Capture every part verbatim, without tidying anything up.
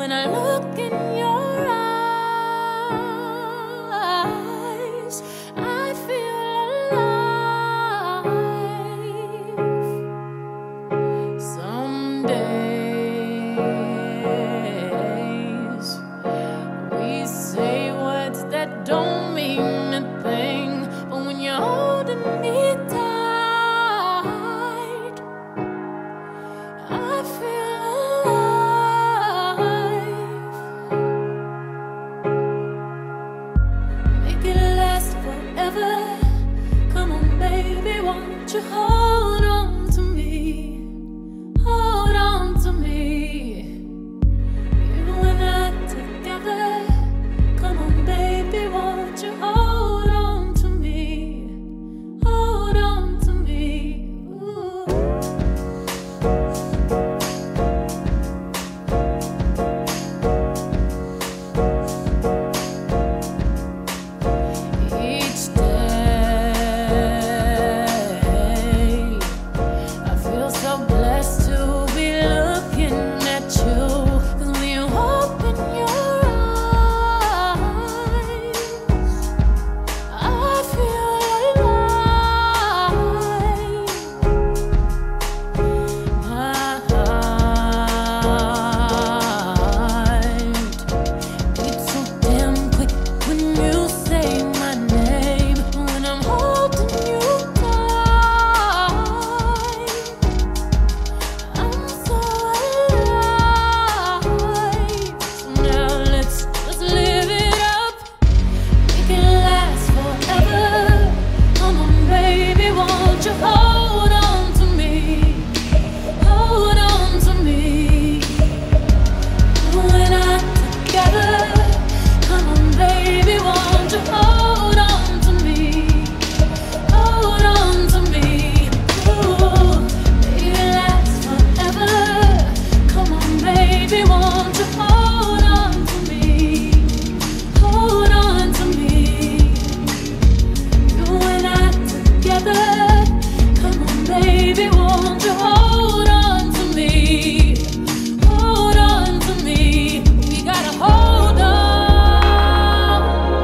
when I look in your eyes, I feel alive. Some days we say words that don't mean a thing, but when you're holding me tight, I feel alive. Make it last forever. Come on, baby, won't you hold on to me? Hold on to me. You and I together. Come on, baby, won't you hold on to me? Hold on to me. Ooh. Each day, I feel so blessed to be looking at you. 'Cause when you open your eyes, I feel alive. My heart beats so damn quick when you say my name. When I'm holding you tight, I'm so alive. So now let's let's live it up. Make it last forever. Come on, baby, won't you hold on to me? Hold on to me. You and I together. Come on, baby, won't you hold on to me? Hold on to me. Ooh, make it last forever. Come on, baby, won't you hold on to me? Hold on to me. You and I together. Come on, baby, won't you hold on to me? Hold on to me. We gotta hold on.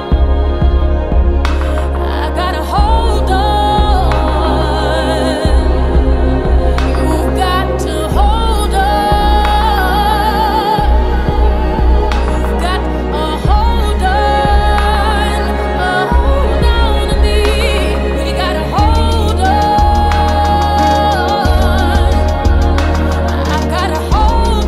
I gotta hold on. You've got to hold on. You've got a hold on, a hold on to me. We gotta hold on. I gotta hold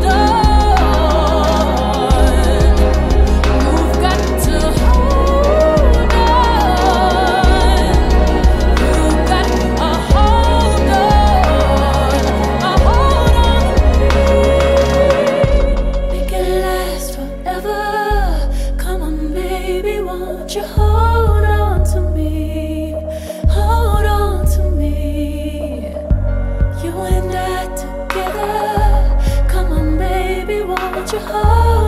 on. You've got to hold on. You've got a hold on, a hold on to me. Make it last forever. Come on, baby, won't you hold on to me? Hold on to me. You and I together. Come on, baby, won't you hold